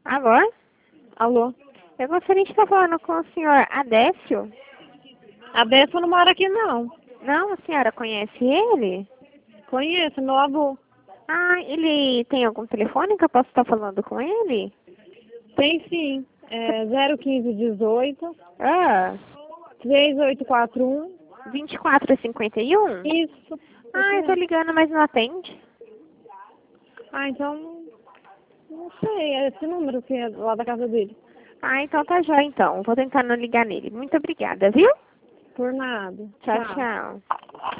Alô? Alô? Eu gostaria de estar falando com o senhor Adécio. A Bessa não mora aqui, não. Não, a senhora conhece ele? Conheço, meu avô. Ah, ele tem algum telefone que eu posso estar falando com ele? Tem sim. É 01518 Ah, 3841. 2451? Isso. Ah, eu tô ligando, mas não atende. Ah, então. Não sei, é esse número que é lá da casa dele. Ah, então tá jóia então. Vou tentar não ligar nele. Muito obrigada, viu? Por nada. Tchau, tchau.